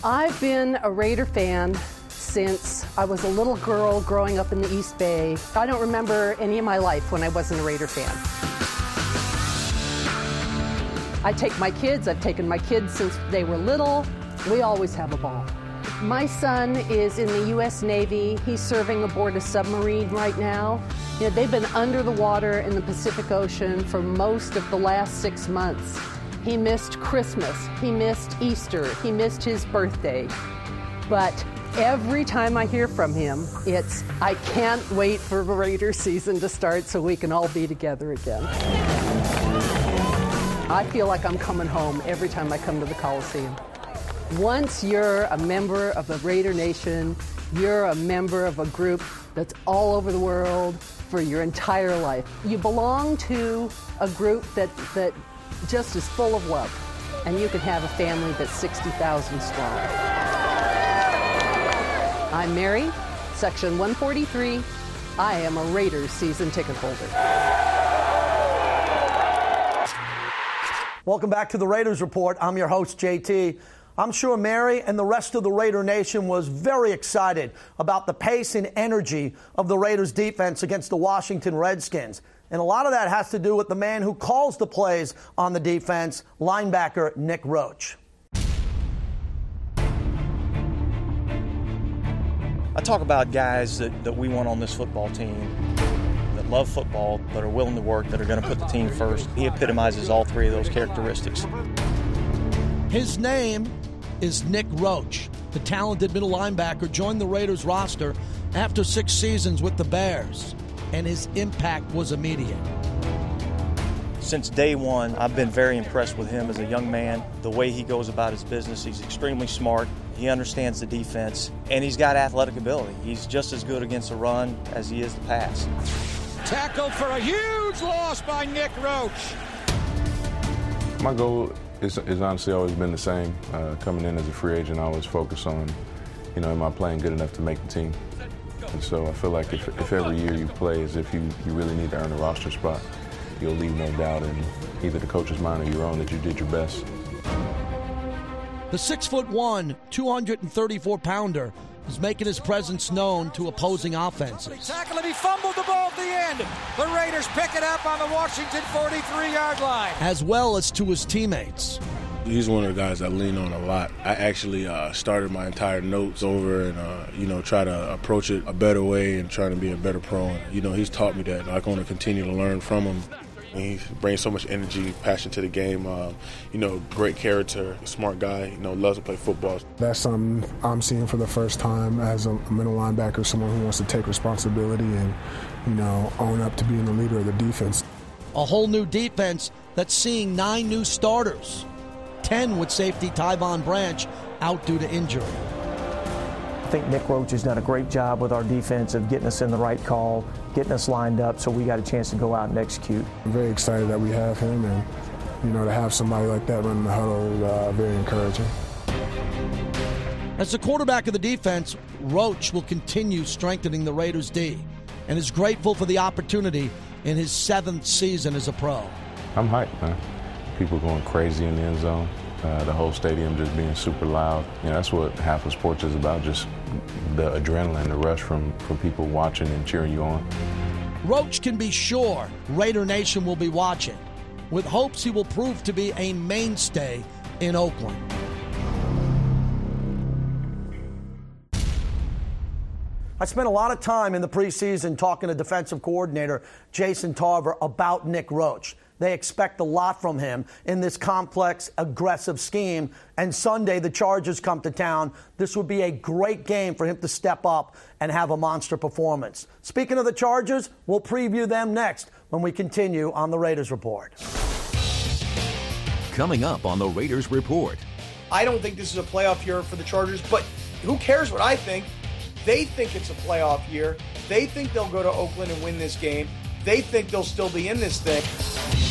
I've been a Raider fan since I was a little girl growing up in the East Bay. I don't remember any of my life when I wasn't a Raider fan. I've taken my kids since they were little. We always have a ball. My son is in the U.S. Navy. He's serving aboard a submarine right now. You know, they've been under the water in the Pacific Ocean for most of the last 6 months. He missed Christmas, he missed Easter, he missed his birthday. But every time I hear from him, it's, I can't wait for the Raider season to start so we can all be together again. I feel like I'm coming home every time I come to the Coliseum. Once you're a member of the Raider Nation, you're a member of a group that's all over the world for your entire life. You belong to a group that just is full of love, and you can have a family that's 60,000 strong. I'm Mary, Section 143. I am a Raiders season ticket holder. Welcome back to the Raiders Report. I'm your host, JT. I'm sure Mary and the rest of the Raider Nation was very excited about the pace and energy of the Raiders defense against the Washington Redskins. And a lot of that has to do with the man who calls the plays on the defense, linebacker Nick Roach. I talk about guys that we want on this football team that love football, that are willing to work, that are going to put the team first. He epitomizes all three of those characteristics. His name is Nick Roach. The talented middle linebacker joined the Raiders roster after 6 seasons with the Bears, and his impact was immediate. Since day one, I've been very impressed with him as a young man, the way he goes about his business. He's extremely smart. He understands the defense, and he's got athletic ability. He's just as good against the run as he is the pass. Tackled for a huge loss by Nick Roach. My goal is honestly always been the same. Coming in as a free agent, I always focus on, am I playing good enough to make the team? And so I feel like if every year you play as if you really need to earn a roster spot, you'll leave no doubt in either the coach's mind or your own that you did your best. The 6'1", 234-pounder is making his presence known to opposing offenses. Tackle him, he fumbled the ball at the end. The Raiders pick it up on the Washington 43-yard line. As well as to his teammates. He's one of the guys I lean on a lot. I actually started my entire notes over and, try to approach it a better way and trying to be a better pro. And, he's taught me that. I'm going to continue to learn from him. He brings so much energy, passion to the game, great character, smart guy, loves to play football. That's something I'm seeing for the first time as a middle linebacker, someone who wants to take responsibility and, own up to being the leader of the defense. A whole new defense that's seeing 9 new starters, 10 with safety Tyvon Branch out due to injury. I think Nick Roach has done a great job with our defense of getting us in the right call, getting us lined up so we got a chance to go out and execute. I'm very excited that we have him, and to have somebody like that running the huddle, very encouraging. As the quarterback of the defense, Roach will continue strengthening the Raiders' D and is grateful for the opportunity in his 7th season as a pro. I'm hyped, man. People going crazy in the end zone. The whole stadium just being super loud. That's what half of sports is about, just the adrenaline, the rush from people watching and cheering you on. Roach can be sure Raider Nation will be watching, with hopes he will prove to be a mainstay in Oakland. I spent a lot of time in the preseason talking to defensive coordinator Jason Tarver about Nick Roach. They expect a lot from him in this complex, aggressive scheme. And Sunday, the Chargers come to town. This would be a great game for him to step up and have a monster performance. Speaking of the Chargers, we'll preview them next when we continue on the Raiders Report. Coming up on the Raiders Report. I don't think this is a playoff year for the Chargers, but who cares what I think? They think it's a playoff year. They think they'll go to Oakland and win this game. They think they'll still be in this thing.